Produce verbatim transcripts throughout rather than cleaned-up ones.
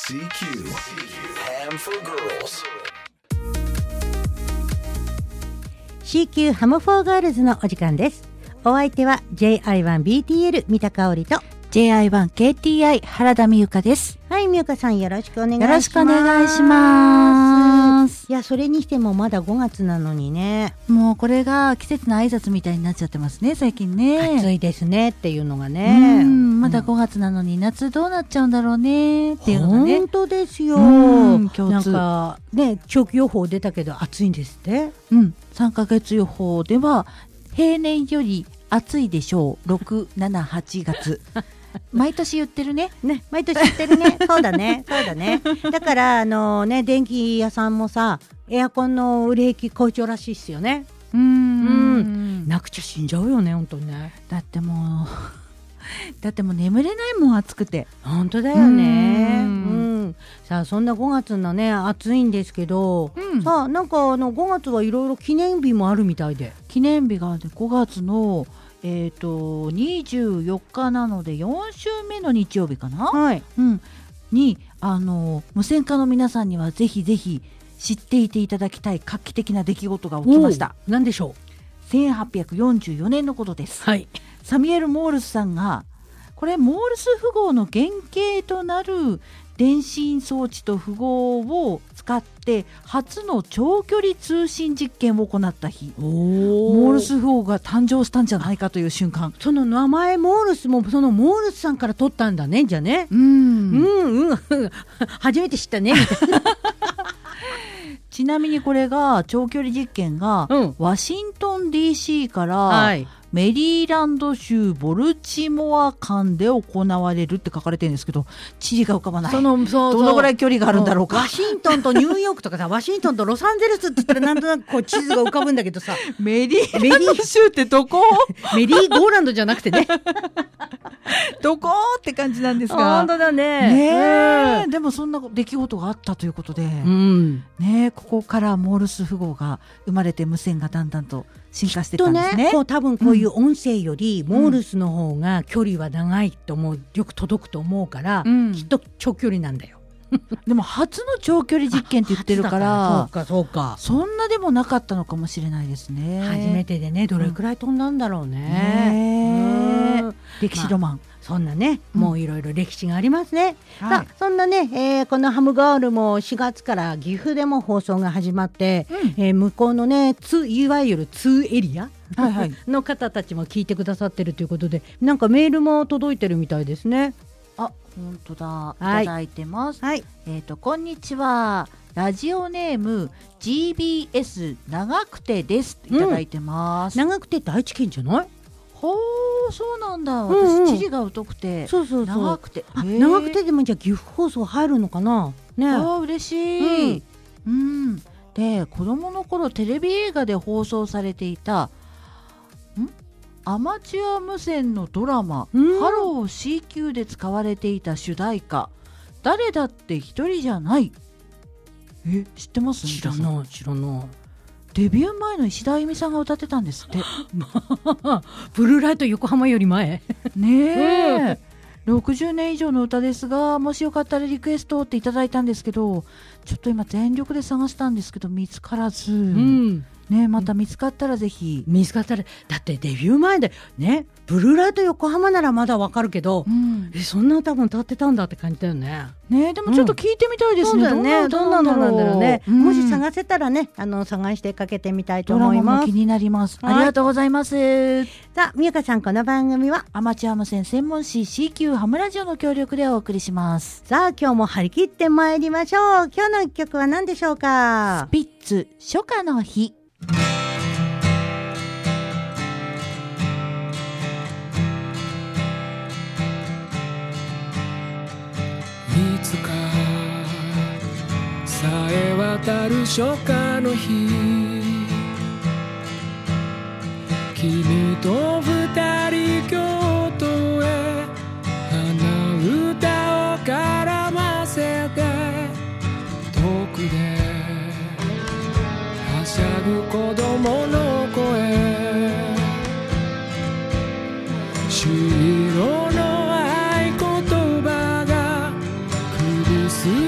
シーキュー Ham for Girls シーキュー ハムフォーガールズのお時間です。お相手は ジェイアイワンビーティーエル 三田香織とジェイアイワンケーティーアイ 原田美由香です。 はい、美由香さんよろしくお願いします。 よろしくお願いします。 いや、それにしてもまだごがつなのにね、 もうこれが季節の挨拶みたいになっちゃってますね、最近ね。 暑いですねっていうのがね、 うん、まだごがつなのに夏どうなっちゃうんだろうねっていうのがね。 本当ですよ。 うん共通。 なんかね、長期予報出たけど暑いんですって。 うん、さんかげつ予報では平年より暑いでしょう。ろく、しち、はちがつ毎年言ってるね。 ね、毎年言ってるね。そうだね、そうだね。だからあのね、電気屋さんもさ、エアコンの売れ行き好調らしいっすよね。 うーんうんなくちゃ死んじゃうよね、本当にね。 だってもうだってもう眠れないもん、暑くて。 本当だよね。 ううんん。さあそんなごがつのね、暑いんですけど、 うん、 さあなんかあのごがつはいろいろ記念日もあるみたいで。 記念日が、ね、ごがつのえー、とにじゅうよっかなのでよん週目の日曜日かな、 はいうん、にあの無線化の皆さんにはぜひぜひ知っていていただきたい画期的な出来事が起きました。 何でしょせんはっぴゃくよんじゅうよねんのことです。 う。はい。 サミュエル・モールスさんが、これモールス符号の原型となる電信装置と符号を使って初の長距離通信実験を行った日、モールス符号が誕生したんじゃないかという瞬間。 その名前モールスもそのモールスさんから取ったんだね、じゃあね。 うんうんうん初めて知ったね。 ちなみにこれが長距離実験が、 うん、 ワシントン ディーシー から、 はい、 メリーランド州ボルチモア間で行われるって書かれてるんですけど、地理が浮かばない。 そのそうそうどのぐらい距離があるんだろうか。 ワシントンとニューヨークとかさ、ワシントンとロサンゼルスって言ったらなんとなくこう地図が浮かぶんだけどさ、 メリーランド州ってどこ？ メリーゴーランドじゃなくてね。 どこって感じなんですが。 本当だね。 ねえ、 うん、 でもそんな出来事があったということで、 うんねえ、ここからモールス符号が生まれて無線がだんだんと進化していったんですね。 きっとね、こう多分こういう音声よりモールスの方が距離は長いと思う、よく届くと思うから、 うん、 きっと長距離なんだよ。 でも初の長距離実験って言ってるから、 そうかそうか、 そんなでもなかったのかもしれないですね。 初めてでね、どれくらい飛んだんだろうね。 ねうん歴史ロマン、まあ、 そんなね、もういろいろ歴史がありますね。 うん、 さあ、そんなね、えー、このハムガールもしがつから岐阜でも放送が始まって、うん、えー、向こうのね、ツいわゆるツーエリア、はいはい、の方たちも聞いてくださってるということで、なんかメールも届いてるみたいですね。 あ、本当だ、 はい、 いただいてます。 はい、 えっと、こんにちは。ラジオネーム ジービーエス 長くてですいただいてます。 うん、長くてって愛知県じゃない？ ほー、そうなんだ。 うんうん、 私地理が疎くて、 そうそうそう、 長くて、 あ、長くてでもじゃあ岐阜放送入るのかなね。 あ、嬉しい、うん、うん、で、子供の頃テレビ映画で放送されていたんアマチュア無線のドラマ、うん、ハロー シーキュー で使われていた主題歌、誰だって一人じゃない。え、知ってます？ 知らない知らない。 デビュー前の石田あゆみさんが歌ってたんですって。 ブルーライト横浜より前ねえ、うん、ろくじゅうねん以上の歌ですが、もしよかったらリクエストっていただいたんですけど、ちょっと今全力で探したんですけど見つからず、うんね、また見つかったらぜひ。 見つかったら、だってデビュー前でね、ブルーライト横浜ならまだわかるけど、うん、え、そんな歌も歌ってたんだって感じだよね。 ね、でもちょっと聞いてみたいですね。 うん、そうだよね、どんなのなんだろうね、うん、もし探せたらね、あの探してかけてみたいと思います。 ドラマも気になります。ありがとうございます。 さあ、みゆかさん、この番組はアマチュア無線専門誌 シーキュー ハムラジオの協力でお送りします。 さあ、今日も張り切ってまいりましょう。今日の一曲は何でしょうか？ スピッツ、初夏の日。 いつかさえ渡る初夏の日、君と二人京都へ花歌を絡ませて、遠くではしゃぐ子供の声、朱色の合言葉がクリス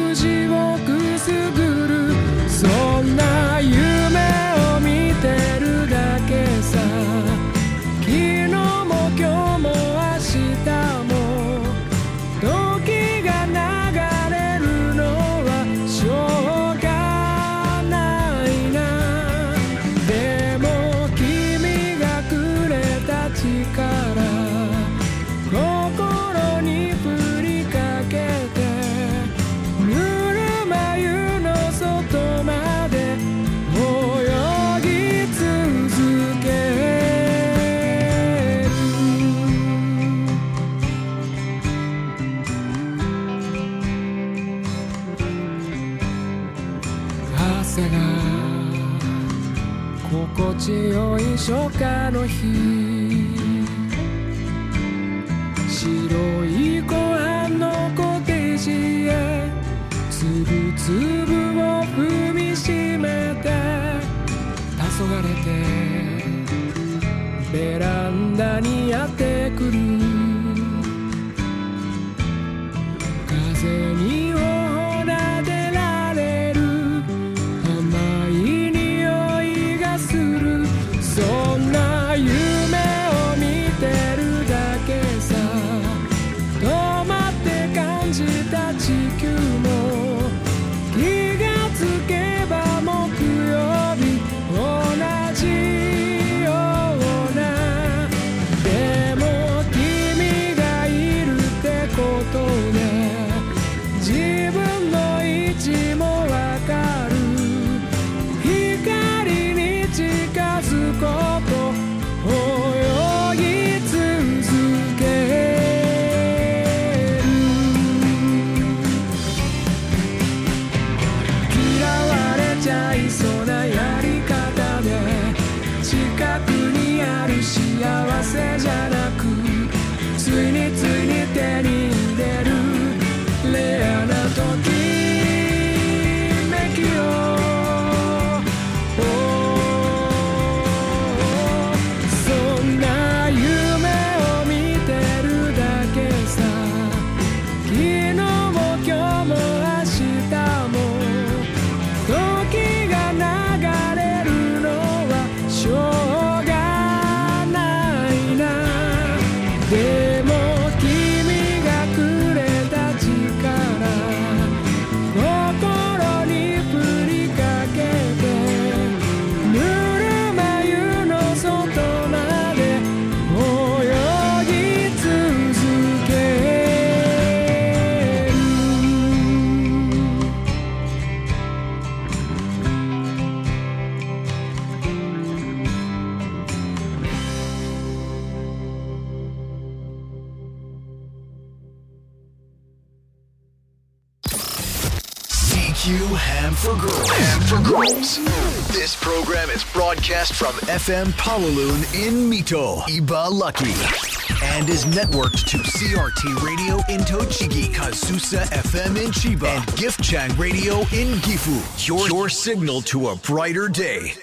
風が心地よい初夏の日、白い湖畔のコテージへつぶつぶを踏みしめて黄昏れてベランダにやってくる、風に頬なでられる甘い匂いがする、そんな夢を見てるだけさ、止まって感じた地球も気がつけば木曜日同じような、でも君がいるってことで自分の位置もわかる、光に近づこうと泳ぎ続ける、嫌われちゃいそうなやり方で近くにある幸せじゃなく、ついについに手に入れるレアなときめきを、そんな夢を見てるだけさ、昨日も今日も明日も時が流れるのはしょうがないな、でも君がくれた力心に振りかけてぬるま湯の外まで泳ぎ続ける。 C Q Ham for Girls. Ham for Girls. This program is broadcast from F M Palaloon in Mito, Iba Lucky, and is networked to C R T Radio in Tochigi, Kazusa F M in Chiba, and Giftchang Radio in Gifu. Your, your signal to a brighter day.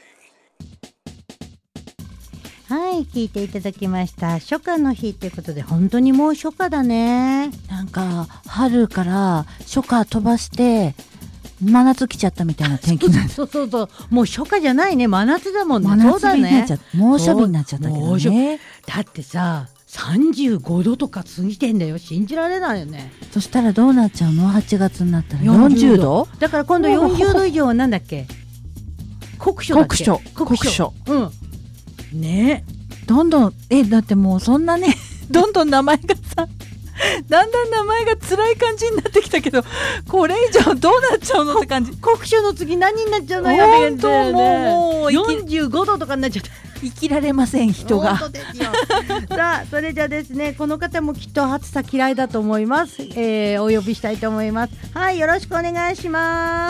はい、聞いていただきました。初夏の日ということで、本当にもう初夏だね。 なんか春から初夏飛ばして真夏来ちゃったみたいな天気なんです。 そうそうそう、もう初夏じゃないね、真夏だもんね。 真夏日になっちゃった、猛暑日になっちゃったけど猛暑ね。 だってさ、さんじゅうごどとか過ぎてんだよ。信じられないよね。 そしたらどうなっちゃうの？はちがつになったらよんじゅうど？ だから今度よんじゅうど以上はなんだっけ？酷暑だっけ？ 酷暑酷暑。 うんねえ、 どんどんえだってもうそんなねどんどん名前がさだんだん名前が辛い感じになってきたけど、これ以上どうなっちゃうのって感じ。 酷暑の次何になっちゃうのよって感じだよね。 もうよんじゅうごどとかになっちゃった。 生きられません人が。 本当ですよ。さあそれじゃあですね、この方もきっと暑さ嫌いだと思います、えー、お呼びしたいと思います。はい、よろしくお願いします。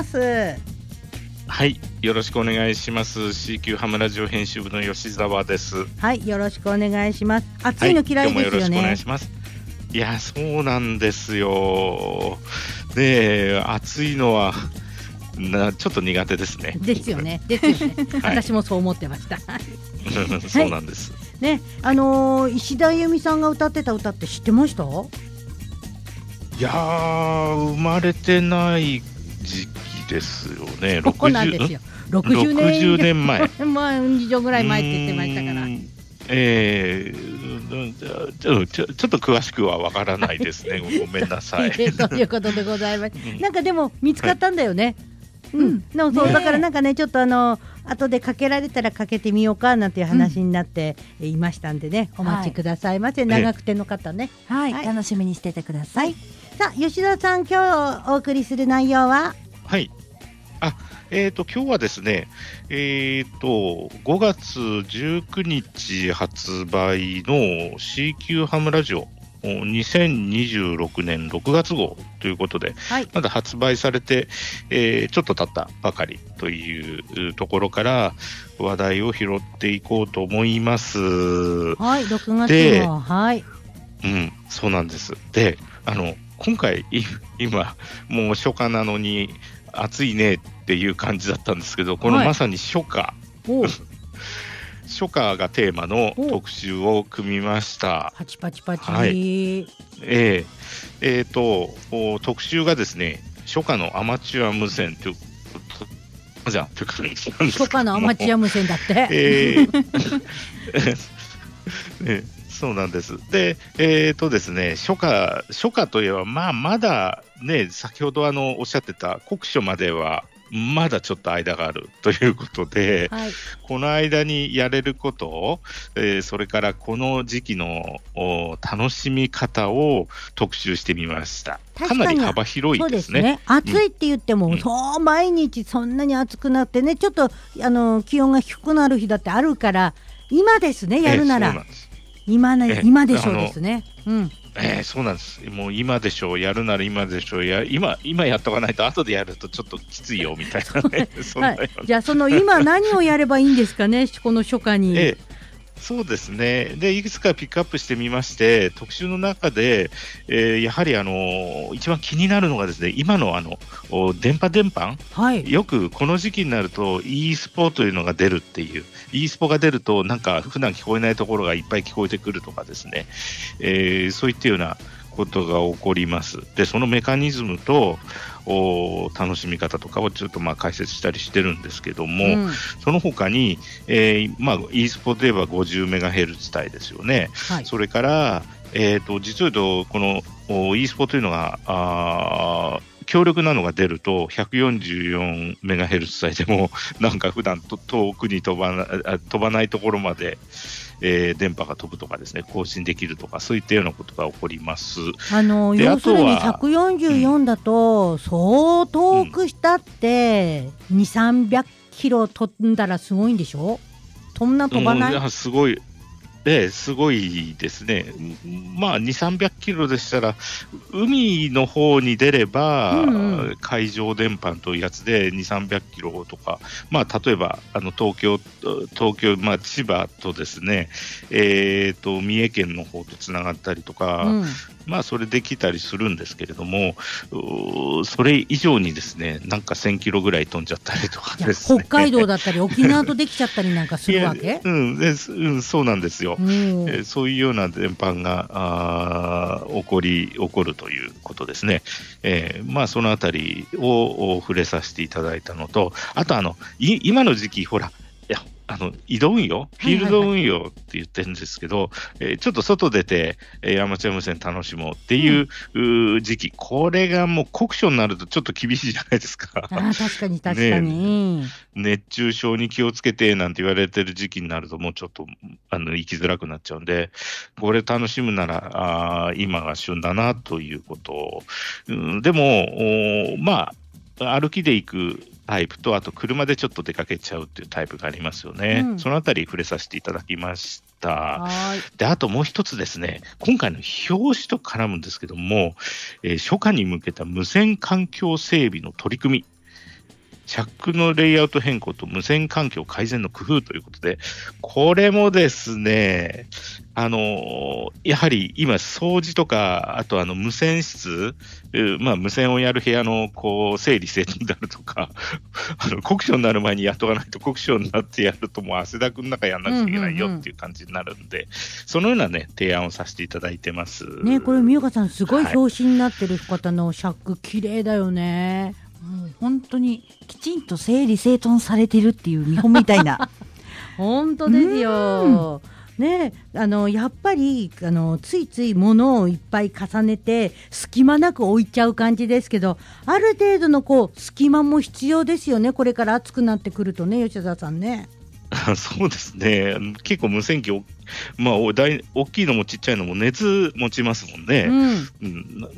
はい、よろしくお願いします。 シーキュー ハムラジオ編集部の吉澤です。 はい、よろしくお願いします。暑いの嫌いですよね、はい、今日もよろしくお願いします。 いや、そうなんですよ。で、暑いのはなちょっと苦手ですね。 ですよね、ですよね、はい、私もそう思ってました。 そうなんです、 はい、ね、あのー、石田由美さんが歌ってた歌って知ってました？ いやー、生まれてない時期ですよね。 そうなんですよ、ろくじゅうねん、ろくじゅうねんまえまあ以上ぐらい前って言ってましたから。えー、ちょ、ちょ、ちょっと詳しくはわからないですね。ごめんなさい。 ということでございます。 うん、 なんかでも見つかったんだよね。はい、うん、でもそう、だからなんかね、ちょっとあの後でかけられたらかけてみようかなんていう話になっていましたんでね、うん、お待ちくださいませ。はい、長くての方ね、 はい、はい、楽しみにしててください。はい、 さあ吉田さん、今日お送りする内容は？ はい。あ、えーと、今日はですね、えーと、ごがつじゅうくにち発売の シーキュー ハムラジオにせんにじゅうろくねんろくがつ号ということで、はい、まだ発売されて、えー、ちょっと経ったばかりというところから話題を拾っていこうと思います。 はい、ろくがつ号、はい、 うん、そうなんです。で、あの今回今もう初夏なのに暑いねっていう感じだったんですけど、このまさに初夏、はい、初夏がテーマの特集を組みました。 パチパチパチ、 はい、えー、えーと特集がですね、初夏のアマチュア無線というじゃん初夏のアマチュア無線だって、 えーね、そうなんです。で、えーとですね、初夏初夏といえば、まあ、まだね、先ほどあのおっしゃってた酷暑まではまだちょっと間があるということで、はい、この間にやれることを、えー、それからこの時期の楽しみ方を特集してみました。かなり幅広いですね。そうですね、 暑いって言っても、うん、そう毎日そんなに暑くなってね、ちょっとあの気温が低くなる日だってあるから、今ですね、やるなら、えー、そうなんです。今ね、今でしょうですね。うん、 えー、そうなんです。もう今でしょう、やるなら今でしょう、や 今, 今やっとかないと後でやるとちょっときついよみたいなね。そはい、 じゃあその今何をやればいいんですかね、この初夏に。 えーそうですね。で、いくつかピックアップしてみまして、特集の中で、えー、やはりあの一番気になるのがですね、今のあの電波伝播、はい、よくこの時期になると e スポというのが出るっていう、e スポが出るとなんか普段聞こえないところがいっぱい聞こえてくるとかですね、えー、そういったようなことが起こります。で、そのメカニズムとお楽しみ方とかをちょっとまあ解説したりしてるんですけども、うん、その他に、えーまあ、e スポで言えば ごじゅうメガヘルツ 帯ですよね、はい、それから、えー、と実を言うとこの e スポというのがあ強力なのが出ると ひゃくよんじゅうよんメガヘルツ 帯でもなんか普段と遠くに飛ばな、飛ばないところまでえー、電波が飛ぶとかですね、更新できるとか、そういったようなことが起こります。 あの要するにひゃくよんじゅうよんだと、うん、そう遠くしたってにひゃくさんびゃくキロ飛んだらすごいんでしょ。そんな飛ばない、 うん、すごい、えー、すごいですね。まあにひゃくさんびゃくキロでしたら海の方に出れば、うんうん、海上電波というやつでにひゃくさんびゃくキロとか、まあ、例えばあの東京、東京、まあ、千葉とですね、えー、と三重県の方とつながったりとか、うん、まあ、それできたりするんですけれども、それ以上にですね、なんかせんキロぐらい飛んじゃったりとかですね、 北海道だったり沖縄とできちゃったりなんかするわけ。 うん、でうん、そうなんですよ。えー、そういうような電波があ起こり起こるということですね。えーまあ、そのあたりを触れさせていただいたのと、あとあのい今の時期ほら、いやあの移動運用、フィールド運用って言ってるんですけど、はいはいはい、えー、ちょっと外出て、えー、アマチュア無線楽しもうっていう、うん、時期、これがもう酷暑になるとちょっと厳しいじゃないですか。 あ、確かに確かに、 ね、熱中症に気をつけてなんて言われてる時期になるともうちょっとあの行きづらくなっちゃうんで、これ楽しむならあ今が旬だなということを、うん、でもまあ歩きで行くタイプと、あと車でちょっと出かけちゃうっていうタイプがありますよね、うん、そのあたり触れさせていただきました。はい。で、あともう一つですね、今回の表紙と絡むんですけども、えー、初夏に向けた無線環境整備の取り組み、チャックのレイアウト変更と無線環境改善の工夫ということで、これもですね、あのやはり今掃除とか、あとあの無線室、まあ、無線をやる部屋のこう整理整頓であるとか、あの酷暑になる前にやっとかないと酷暑になってやるともう汗だくの中やんなきゃいけないよっていう感じになるんで、うんうんうん、そのようなね提案をさせていただいてます。 ね、これ美岡さんすごい表紙になってる方のシャック綺麗だよね。 もう本当にきちんと整理整頓されてるっていう見本みたいな本当ですよ、ね、あのやっぱりあのついつい物をいっぱい重ねて隙間なく置いちゃう感じですけど、ある程度のこう隙間も必要ですよね。これから暑くなってくるとね、吉田さんね。 そうですね、結構無線機、まあ、大, 大きいのもちっちゃいのも熱持ちますもんね、 うんうん、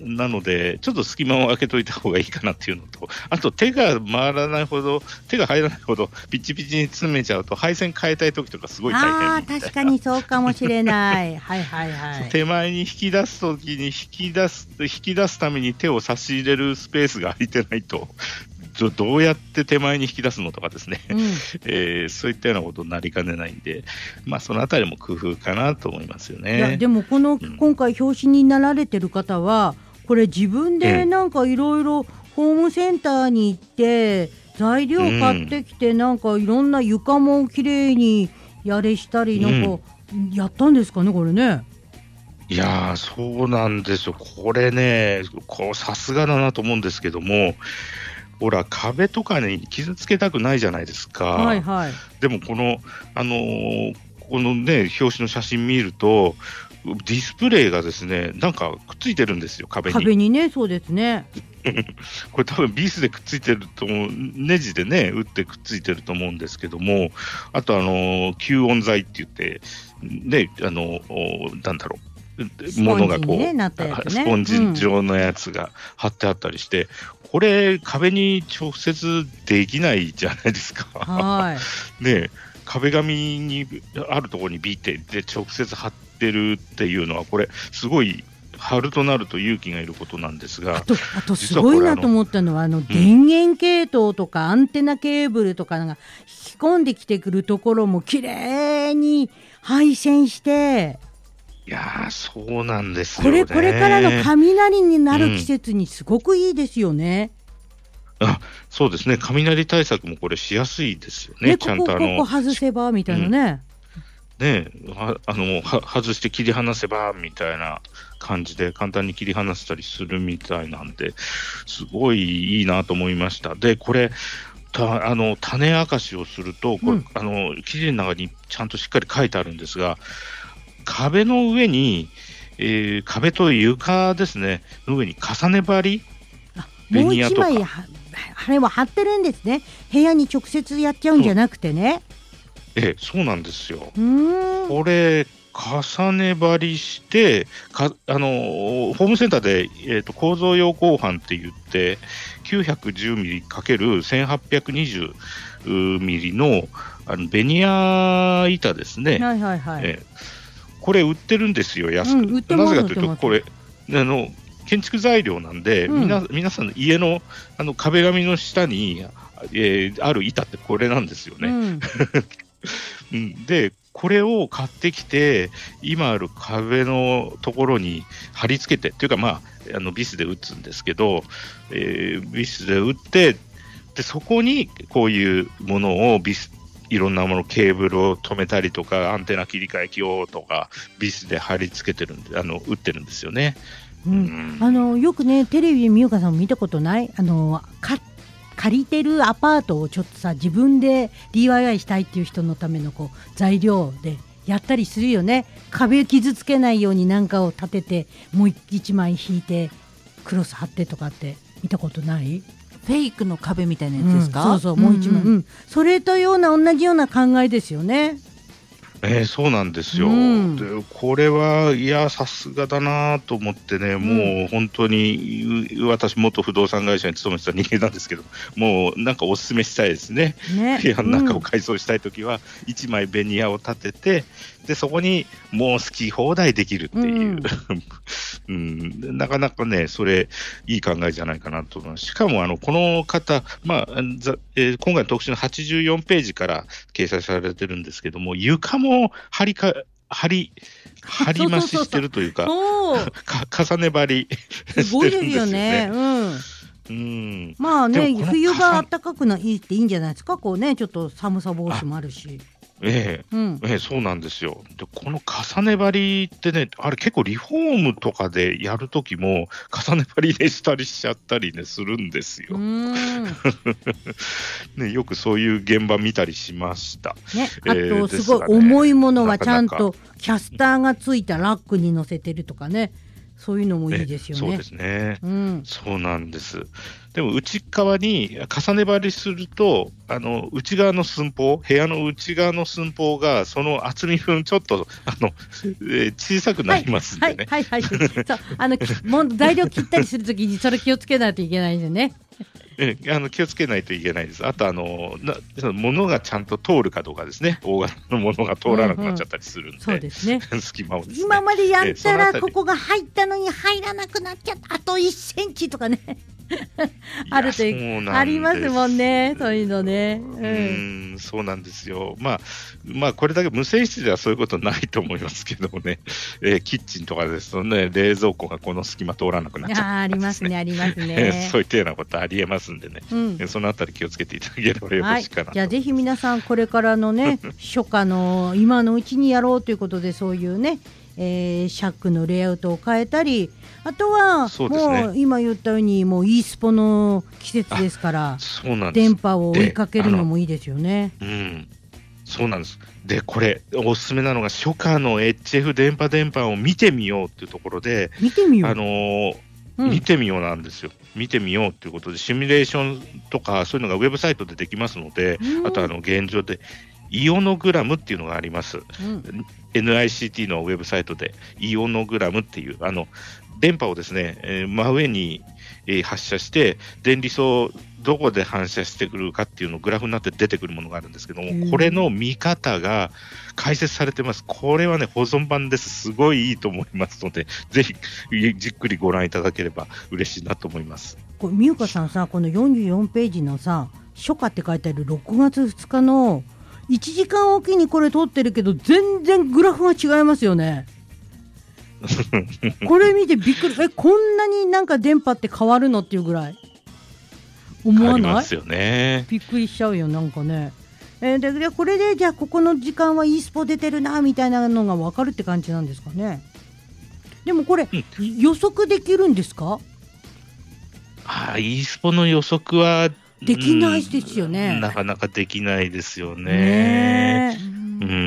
な, なのでちょっと隙間を空けといた方がいいかなっていうのと、あと手が回らないほど、手が入らないほどピチピチに詰めちゃうと配線変えたい時とかすごい大変みたいな。 あー確かにそうかもしれないはいはいはい。 手前に引き出す時に引き出す引き出すために手を差し入れるスペースが空いてないとどうやって手前に引き出すのとかですね、 うんえー、そういったようなことになりかねないんで、まあ、そのあたりも工夫かなと思いますよね。 いやでもこの、うん、今回表紙になられてる方はこれ自分でなんかいろいろホームセンターに行って材料買ってきて、うん、なんかいろんな床もきれいにやれしたりなんかやったんですかね、これね。 いやーそうなんですよ、これね、さすがだなと思うんですけども、ほら壁とかに傷つけたくないじゃないですか、 はいはい、 でもこの、あのー、このね表紙の写真見るとディスプレイがですねなんかくっついてるんですよ、壁に。 壁にね、そうですねこれ多分ビースでくっついてると思う、ネジでね打ってくっついてると思うんですけども、あとあの吸音材って言ってね、あのなんだろう、ものがこう、ねね、スポンジ状のやつが貼ってあったりして、うん、これ壁に直接できないじゃないですか。はいね、壁紙にあるところにビーってで直接貼ってるっていうのはこれすごい貼るとなると勇気がいることなんですが、 あと、あとすごいなと思ったのはあの電源系統とかアンテナケーブルとかが引き込んできてくるところもきれいに配線して、 いやそうなんですよね。 これ、これからの雷になる季節にすごくいいですよね、 うん、あそうですね、雷対策もこれしやすいですよね、 ね、 ちゃんとあのここここ外せばみたいなね、 うん、ねはあのは外して切り離せばみたいな感じで簡単に切り離せたりするみたいなんで、すごいいいなと思いました。でこれたあの種明かしをするとこれ、うん、あの記事の中にちゃんとしっかり書いてあるんですが、壁の上に、えー、壁と床ですねの上に重ね張り、 もう一枚はあれは貼ってるんですね。部屋に直接やっちゃうんじゃなくてね。 ええ、そうなんですよ。これ重ね張りしてかあのホームセンターで、えー、と構造用鋼板って言ってきゅうひゃくじゅうミリかけるせんはっぴゃくにじゅうミリのあのベニヤ板ですね、 はいはいはい、 えーこれ売ってるんですよ、安く、うん、なぜかというとこれあの建築材料なんで、うん、みな皆さんの家 の, あの壁紙の下に、えー、ある板ってこれなんですよね、うん、でこれを買ってきて今ある壁のところに貼り付けてっていうか、まあ、あのビスで打つんですけど、えー、ビスで打ってでそこにこういうものをビスいろんなものケーブルを止めたりとかアンテナ切り替え機をとかビスで貼り付けてるんであの打ってるんですよね、 うんうん、あのよくねテレビで美岡さんも見たことないあのか借りてるアパートをちょっとさ自分で ディーアイワイ したいっていう人のためのこう材料でやったりするよね。壁傷つけないようになんかを立ててもう一枚引いてクロス貼ってとかって見たことない？ フェイクの壁みたいなやつですか？ うん、そうそう、もう一枚、うんうん、それとような同じような考えですよね。 えー、そうなんですよ、うん、でこれはいやさすがだなと思ってね、もう本当に私元不動産会社に勤めてた人間なんですけど、もうなんかお勧めしたいですね、ね、部屋の中を改装したいときは、うん、いちまいベニヤを立ててでそこにもう好き放題できるっていう、うんうん、なかなかねそれいい考えじゃないかなと思います。しかもあのこの方、まあえー、今回の特集のはちじゅうよんページから掲載されてるんですけども、床も張りか張り張り増ししてるというかか重ね張りすごいですよね。うんうん、まあね冬が暖かくないっていいんじゃないですか。こうねちょっと寒さ防止もあるし。 ええうんええ、そうなんですよ。でこの重ね張りってね、あれ結構リフォームとかでやるときも重ね張りでしたりしちゃったりねするんですよ。うんね、よくそういう現場見たりしました、 ね、あとすごい重いものはちゃんとキャスターがついたラックに乗せてるとかね、 そういうのもいいですよね。 そうですね、 うん、 そうなんです。でも内側に重ね張りすると、あの内側の寸法、部屋の内側の寸法がその厚み分ちょっとあの、えー、小さくなりますんでね。 はいはいはい、はい、そうあのもう材料切ったりするときにそれ気をつけないといけないんですよね。 えあの気をつけないといけないです。あとあのな、物がちゃんと通るかどうかですね。大型のものが通らなくなっちゃったりするんで、うんうん、そうですね、隙間をですね、 今までやったらここが入ったのに入らなくなっちゃった、あといっセンチとかねあるというありますもんね、そういうのね、うん、 うんそうなんですよ。まあ、まあこれだけ無線室ではそういうことないと思いますけどもね、えー、キッチンとかですとね、冷蔵庫がこの隙間通らなくなっちゃった、ね、 あ, ありますねありますねそういったようなことありえますんでね、うん、そのあたり気をつけていただければよろしいかなと、はい、 じゃあぜひ皆さんこれからのね初夏の今のうちにやろうということで、そういうね、えー、シャックのレイアウトを変えたり、あとはもう今言ったようにもう e スポの季節ですから、 そうなんです、 電波を追いかけるのもいいですよね。 うん、そうなんです。でこれおすすめなのが初夏の エイチエフ 電波電波を見てみようっていうところで、 見てみよう、 あのーうん、見てみようなんですよ。見てみようということでシミュレーションとかそういうのがウェブサイトでできますので、うん、あとあの現状でイオノグラムっていうのがあります、うん、エヌアイシーティー のウェブサイトでイオノグラムっていうあの電波をですね、えー、真上に、えー、発射して電離層どこで反射してくるかっていうのをグラフになって出てくるものがあるんですけども、うん、これの見方が解説されてます。これはね保存版です。すごいいいと思いますので、ぜひじっくりご覧いただければ嬉しいなと思います。 これみゆかさんさ、このよんじゅうよんページのさ初夏って書いてあるろくがつふつかのいちじかんおきにこれ撮ってるけど全然グラフが違いますよねこれ見てびっくり、えこんなになんか電波って変わるのっていうぐらい思わない？ 変わりますよね。 びっくりしちゃうよなんかね、えー、で, でこれでじゃあここの時間は e スポ出てるなみたいなのが分かるって感じなんですかね。でもこれ、うん、予測できるんですか？ あ e スポの予測はできないですよね、 うん、なかなかできないですよね。 ねうん、うん、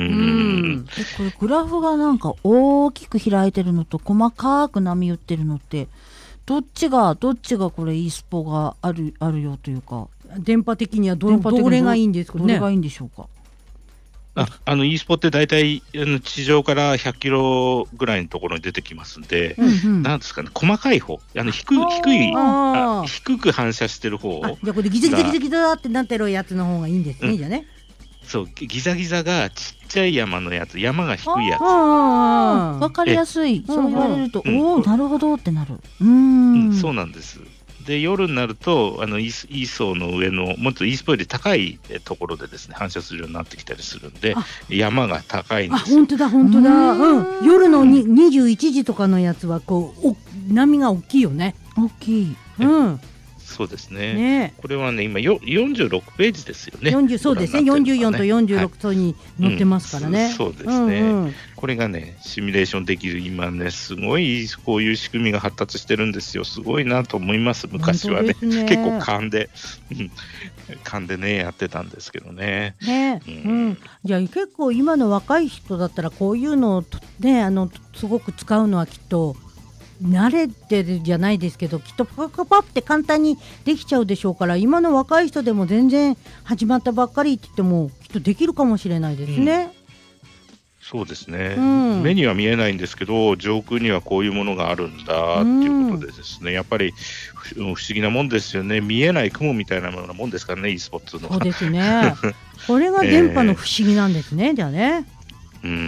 でこれグラフがなんか大きく開いてるのと細かく波打ってるのってどっちがどっちがこれ e スポがあるあるよというか、 電波的には ど, どれがいいんですかね。 どれがいいんでしょうか。 ああの e スポって大体地上からひゃっキロぐらいのところに出てきますんで、うんうん、なんですかね、細かい方、あの 低, 低いあ低く反射してる方、 あじゃあこれギザギザギザギザってなってるやつの方がいいんですね、うん、じゃね。 そうギザギザがちっちゃい山のやつ、山が低いやつ、 わかりやすい。そう言われると、うん、おおなるほどってなる。うーん、 うん、そうなんです。で夜になるとあの E 層の上のもっと E スポより高いところでですね反射するようになってきたりするんで、山が高いんですよ。 あ本当だ本当だ、うん、夜のににじゅういちじとかのやつはこうお波が大きいよね。 大きい、 うん、 そうです ね, ねこれはね今よよんじゅうろくページですよね。 よんじゅうそうですね、よんじゅうよんとよんじゅうろくとに載ってますからね、 はいうん、そうですね、うんうん、これがねシミュレーションできる今ねすごいこういう仕組みが発達してるんですよ。すごいなと思います。昔は ね, ね結構勘で勘でねやってたんですけどね。 ね、うんうん、じゃあ結構今の若い人だったらこういうのをねあのすごく使うのはきっと慣れてるじゃないですけどきっとパパパって簡単にできちゃうでしょうから、今の若い人でも全然始まったばっかりって言ってもきっとできるかもしれないですね、うん、 そうですね、 うん、 目には見えないんですけど上空にはこういうものがあるんだっていうことでですね、うん、やっぱり不思議なもんですよね。見えない雲みたいなもんですからね e スポっていうのは。 そうですねこれが電波の不思議なんですね、えー、じゃあね、 うん、うん、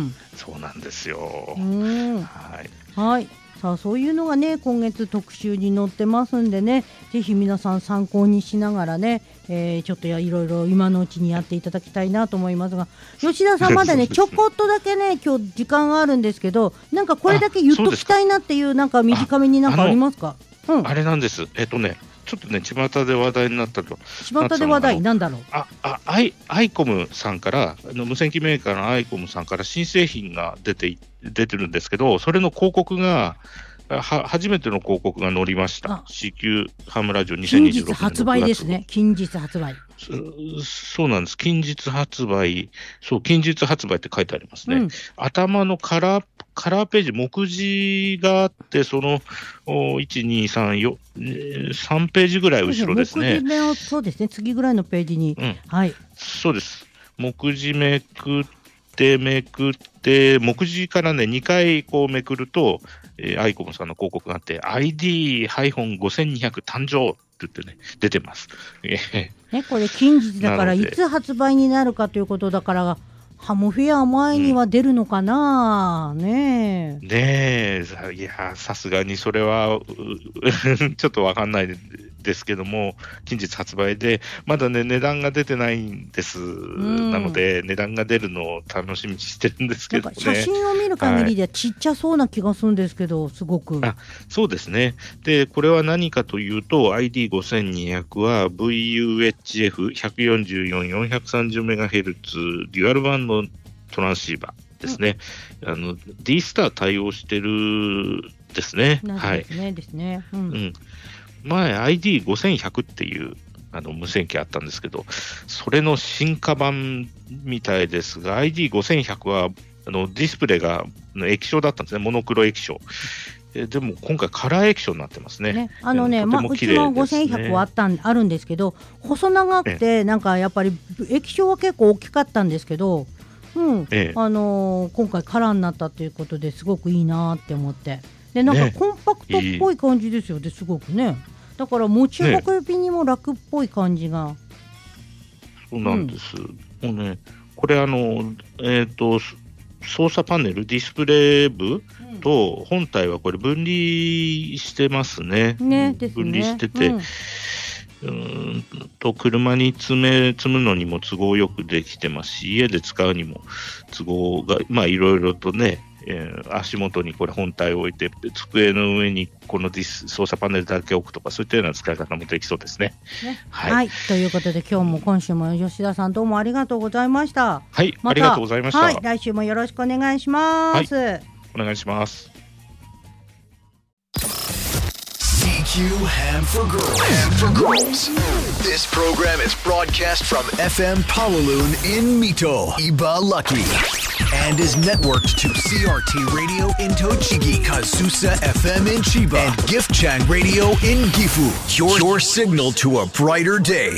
そうなんですよ、 うん、 はい、 はい、さあそういうのがね今月特集に載ってますんでね、ぜひ皆さん参考にしながらね、えー、ちょっとやいろいろ今のうちにやっていただきたいなと思いますが、吉田さんまだねちょこっとだけね今日時間があるんですけど、なんかこれだけ言っときたいなっていうなんか短めになんかありますか。 あ, うん、あれなんですえっとねちょっとね巷で話題になったと巷で話題なんだろう。 ああアイアイコムさんからあの無線機メーカーのアイコムさんから新製品が出て出てるんですけど、それの広告がは初めての広告が載りました。 シーキュー ハムラジオにせんにじゅうろくねん近日発売ですね。近日発売そ, そうなんです。近日発売そう近日発売って書いてありますね、うん、頭のカラーカラーページ、目次があって、そのいち、に、さん、よん、さんページぐらい後ろですね。 目次のそうですね、次ぐらいのページに、 うん、 はい、 そうです。目次めくってめくって、目次からね、にかいこうめくると、えー、アイコムさんの広告があって、アイディーごせんにひゃく 誕生って言ってね、出てます。 ね、これ近日だから、いつ発売になるかということだから、ハムフェア前には出るのかな、うん、ねえ。 ねえ、いや、さすがにそれはちょっとわかんないですけども、近日発売で、まだね、値段が出てないんです。うん、なので、値段が出るのを楽しみにしてるんですけどね。 写真を見る限りではちっちゃそうな気がするんですけど、はい、すごく。 あ、そうですね。で、これは何かというと、アイディーごせんにひゃく は ブイユーエイチエフひゃくよんじゅうよん、よんひゃくさんじゅうメガヘルツ デュアルバンドトランシーバーですね。うん、あの D スター対応してるですね。 はい。ですね。ですね。うん。うん、 前 アイディーごせんひゃく っていうあの無線機あったんですけど、それの進化版みたいですが、アイディーごせんひゃく はあのディスプレイが液晶だったんですね。モノクロ液晶。えでも今回カラー液晶になってますね。 ね、あのね、まあ、うちもごせんひゃくはあったんあるんですけど、細長くてなんかやっぱり液晶は結構大きかったんですけど、うん、ええ、あのー、今回カラーになったということですごくいいなって思って、でなんかコンパクトっぽい感じですよね、すごくね。だから持ち運びにも楽っぽい感じが、ね、 そうなんです、うん、もうね、これあの、えーと操作パネル、ディスプレイ部と本体はこれ分離してますね。 ね、ですね。 分離してて、うん、うーんと車に積め積むのにも都合よくできてますし、家で使うにも都合がまあいろいろとね、えー、足元にこれ本体を置いて机の上にこのディス操作パネルだけ置くとか、そういったような使い方もできそうですね。 ね、はい、はい、ということで今日も今週も吉田さんどうもありがとうございました。 はい、ま、ありがとうございました。 はい、来週もよろしくお願いします。はい、 お願いします。 シーキュー Ham for Girls. Ham for Girls. This program is broadcast from エフエム Palaloon in Mito, Ibaraki.And is networked to シーアールティー Radio in Tochigi, Kazusa エフエム in Chiba, and Giftchang Radio in Gifu. Your, your signal to a brighter day.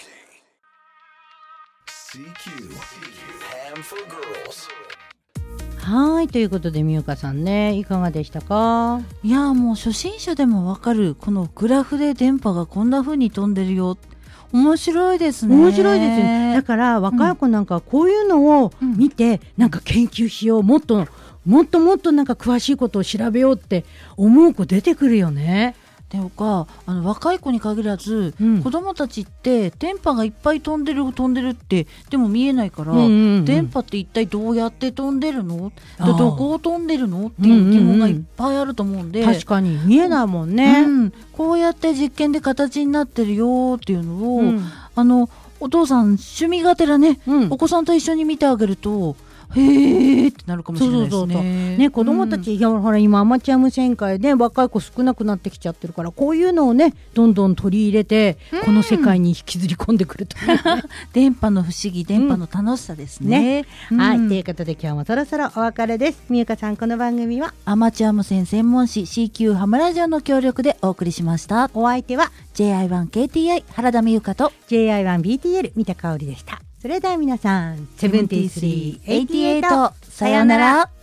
シーキュー Ham for Girls. はい、ということでみゆかさんね、いかがでしたか？ いやもう初心者でもわかるこのグラフで電波がこんな風に飛んでるよ、面白いですね。 面白いですね。だから若い子なんかこういうのを見て、うん、なんか研究しよう、もっともっともっとなんか詳しいことを調べようって思う子出てくるよね。 でもかあの若い子に限らず、うん、子供たちって電波がいっぱい飛んでる飛んでるってでも見えないから、うんうんうん、電波って一体どうやって飛んでるの、どこを飛んでるのっていう疑問がいっぱいあると思うんで、 うんうんうん、確かに見えないもんね、 うん、こうやって実験で形になってるよっていうのを、うん、あのお父さん趣味がてらね、うん、お子さんと一緒に見てあげるとへーってなるかもしれないですね。そうそうそうね、子供たち、うん、いやほら今アマチュア無線界で若い子少なくなってきちゃってるから、こういうのをねどんどん取り入れて、うん、この世界に引きずり込んでくると、ね、 電波の不思議、電波の楽しさですね。 ね、うん、はい、ということで今日もそろそろお別れです。みゆかさん、この番組はアマチュア無線専門誌 シーキュー ハムラジオの協力でお送りしました。 お相手はジェイアイワンケーティーアイ 原田美由香とジェイアイワンビーティーエル 三田香織でした。それでは皆さん、セブンティースリー、エイティエイト、さようなら。